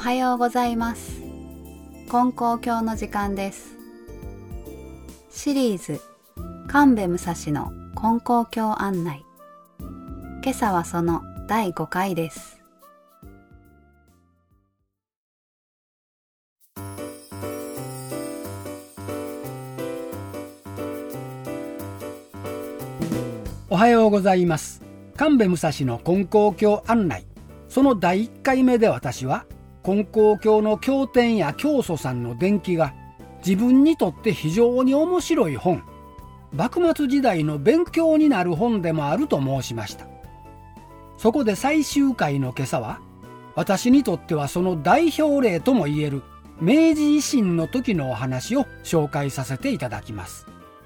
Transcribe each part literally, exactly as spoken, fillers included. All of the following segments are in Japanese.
はようございます。金光教の時間です。シリーズ神戸武蔵の金光教案内。今朝はそのだいごかいです。 おはようございます。神戸武蔵の金光教案内。そのだいいっかいめで私は金光教の経典や教祖さんの伝記が自分にとって非常に面白い本、幕末時代の勉強になる本でもあると申しました。そこで最終回の今朝は、私にとってはその代表例ともいえる明治維新の時のお話を紹介させていただきます。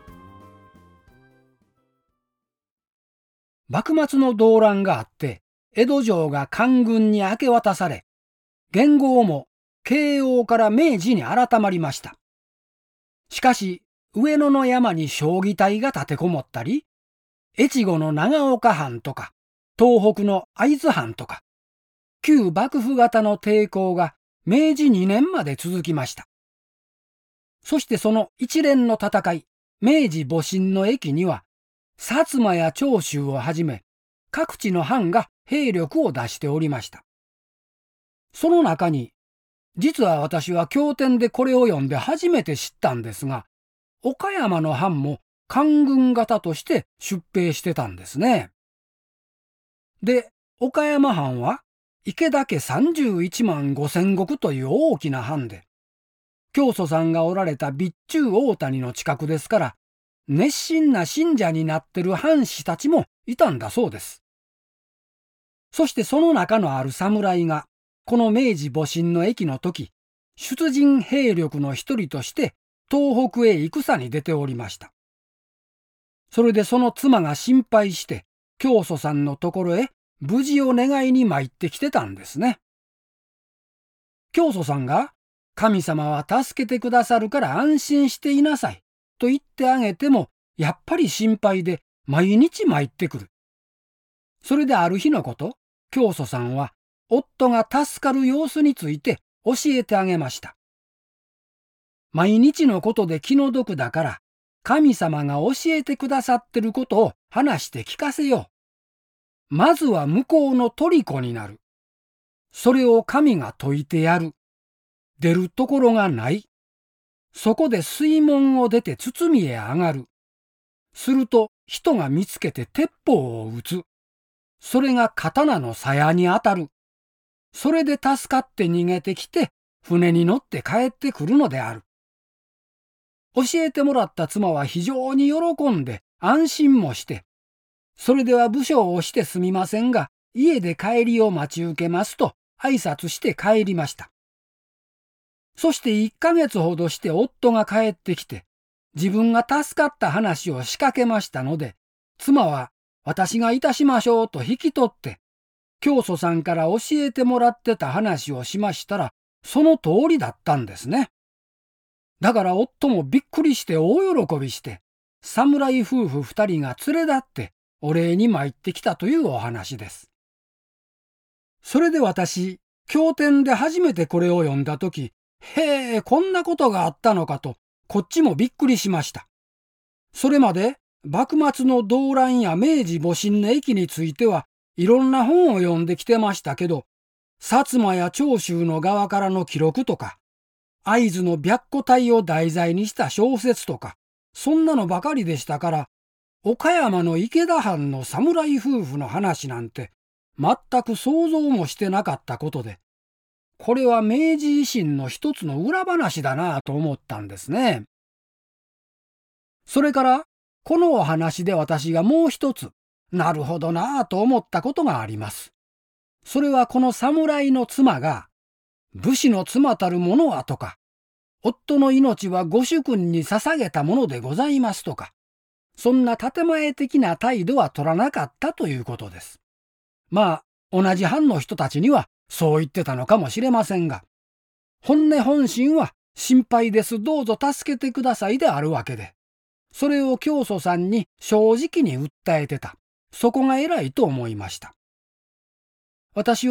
幕末の動乱があって、江戸城が官軍に明け渡され、元号も慶応から明治に改まりました。しかし、上野の山に彰義隊が立てこもったり、越後の長岡藩とか、東北の会津藩とか、旧幕府型の抵抗が明治にねんまで続きました。そしてその一連の戦い、明治戊辰の役には、薩摩や長州をはじめ、各地の藩が兵力を出しておりました。その中に、実は私は経典でこれを読んで初めて知ったんですが、岡山の藩も官軍型として出兵してたんですね。で、岡山藩は池田家さんじゅういちまんごせん石という大きな藩で、教祖さんがおられた備中大谷の近くですから、熱心な信者になってる藩士たちもいたんだそうです。そしてその中のある侍が、この明治戊辰の役の時、出陣兵力の一人として東北へ戦に出ておりました。それでその妻が心配して、教祖さんのところへ無事を願いに参ってきてたんですね。教祖さんが、神様は助けてくださるから安心していなさいと言ってあげても、やっぱり心配で毎日参ってくる。それである日のこと、教祖さんは夫が助かる様子について教えてあげました。毎日のことで気の毒だから、神様が教えてくださってることを話して聞かせよう。まずは向こうの虜になる。それを神が説いてやる。出るところがない。そこで水門を出て堤へ上がる。すると人が見つけて鉄砲を撃つ。それが刀の鞘に当たる。それで助かって逃げてきて、船に乗って帰ってくるのである。教えてもらった妻は非常に喜んで安心もして、それでは武将をしてすみませんが、家で帰りを待ち受けますと挨拶して帰りました。そしていっかげつほどして夫が帰ってきて、自分が助かった話を仕掛けましたので、妻は私がいたしましょうと引き取って、教祖さんから教えてもらってた話をしましたら、その通りだったんですね。だから夫もびっくりして大喜びして、侍夫婦二人が連れ立ってお礼に参ってきたというお話です。それで私、経典で初めてこれを読んだとき、へえ、こんなことがあったのかと、こっちもびっくりしました。それまで、幕末の動乱や明治戊辰の役についてはいろんな本を読んできてましたけど、薩摩や長州の側からの記録とか、会津の白虎隊を題材にした小説とか、そんなのばかりでしたから、岡山の池田藩の侍夫婦の話なんて全く想像もしてなかったことで、これは明治維新の一つの裏話だなぁと思ったんですね。それから、このお話で私がもう一つ、なるほどなぁと思ったことがあります。それはこの侍の妻が、武士の妻たるものはとか、夫の命はご主君に捧げたものでございますとか、そんな建前的な態度は取らなかったということです。まあ、同じ藩の人たちにはそう言ってたのかもしれませんが、本音本心は心配です、どうぞ助けてくださいであるわけで、それを教祖さんに正直に訴えてた。そこが偉いと思いました。私は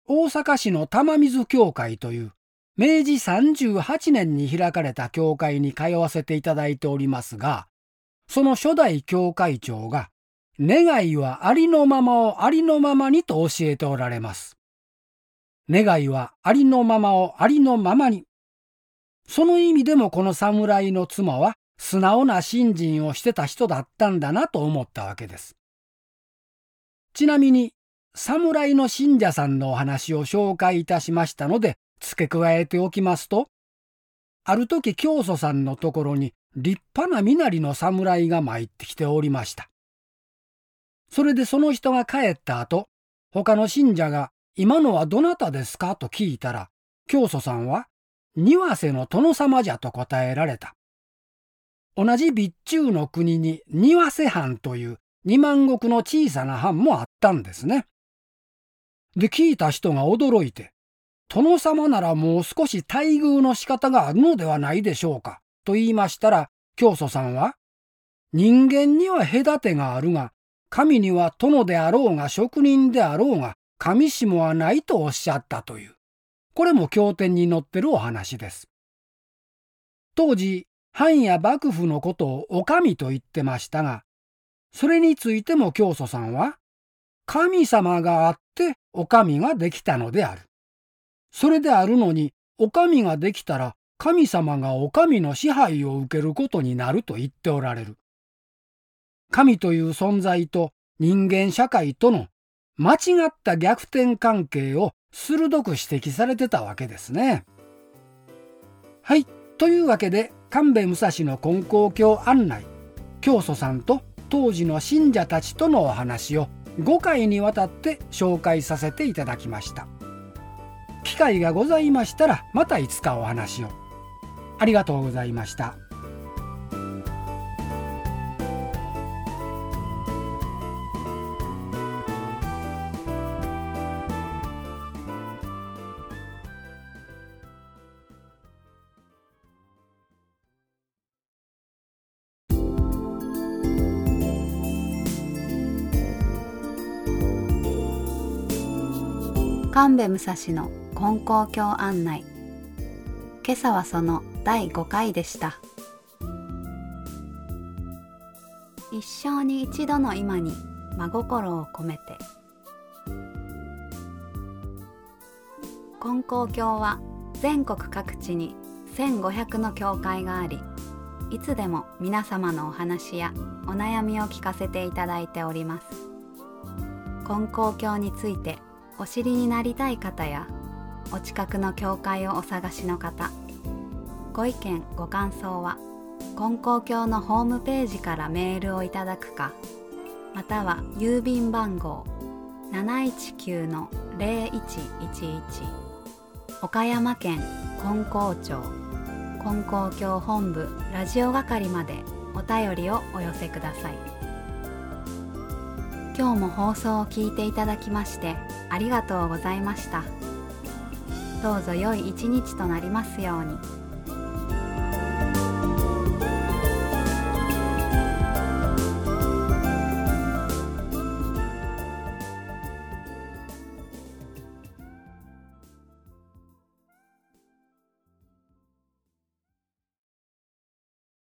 大阪市の玉水教会というめいじさんじゅうはちねんに開かれた教会に通わせていただいておりますが、その初代教会長が、願いはありのままをありのままにと教えておられます。願いはありのままをありのままに。その意味でもこの侍の妻は素直な信心をしてた人だったんだなと思ったわけです。ちなみに、侍の信者さんのお話を紹介いたしましたので、付け加えておきますと、ある時教祖さんのところに立派な身なりの侍が参ってきておりました。それでその人が帰った後、他の信者が今のはどなたですかと聞いたら、教祖さんは庭瀬の殿様じゃと答えられた。同じ備中の国に庭瀬藩という二万石の小さな藩もあったんですね。で、聞いた人が驚いて、殿様ならもう少し待遇の仕方があるのではないでしょうかと言いましたら、教祖さんは、人間には隔てがあるが、神には殿であろうが職人であろうが神しもはないとおっしゃったという、これも経典に載ってるお話です。当時、藩や幕府のことをお上と言ってましたが、それについても教祖さんは、神様があってお上ができたのである。それであるのに、お上ができたら神様がお上の支配を受けることになると言っておられる。神という存在と人間社会との間違った逆転関係を鋭く指摘されてたわけですね。はい、というわけで神戸武蔵の金光教案内、教祖さんと当時の信者たちとのお話をごかいにわたって紹介させていただきました。機会がございましたらまたいつかお話を。ありがとうございました。 神戸武蔵の金光教案内。今朝はそのだいごかいでした。一生に一度の今に真心を込めて。金光教は全国各地にせんごひゃくの教会があり、いつでも皆様のお話やお悩みを聞かせていただいております。金光教についてお知りになりたい方や、お近くの教会をお探しの方、ご意見ご感想は金光教のホームページからメールをいただくか、または郵便番号 ななひゃくじゅうきゅう の ゼロいちいちいち 岡山県金光町金光教本部ラジオ係までお便りをお寄せください。今日も放送を聞いていただきましてありがとうございました。どうぞ良い一日となりますように。